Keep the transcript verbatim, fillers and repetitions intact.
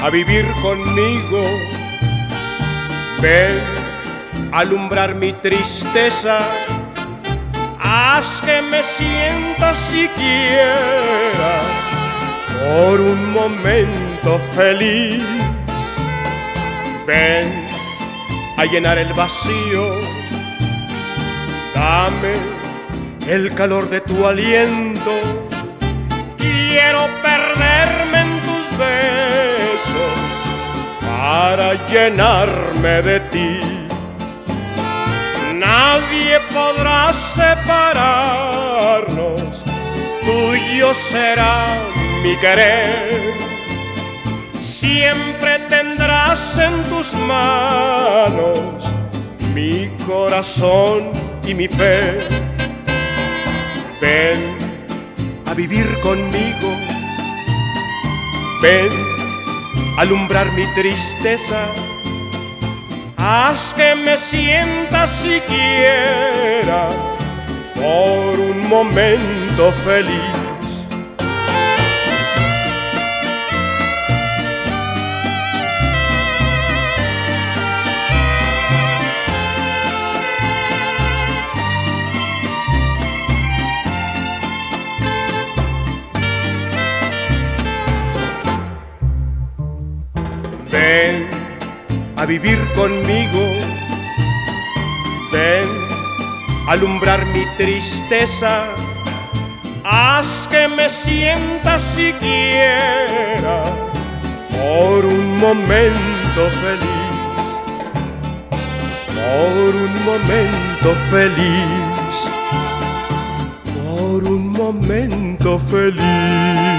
a vivir conmigo. Ven a alumbrar mi tristeza, haz que me sienta siquiera por un momento feliz. Ven a llenar el vacío, dame el calor de tu aliento. Quiero perderme en tus besos para llenarme de ti. Nadie podrá separarnos, tuyo será mi querer. Siempre tendrás en tus manos mi corazón y mi fe. Ven a vivir conmigo, ven a alumbrar mi tristeza, haz que me sienta siquiera por un momento feliz. Ven a vivir conmigo, ven a alumbrar mi tristeza, haz que me sienta siquiera por un momento feliz, por un momento feliz, por un momento feliz.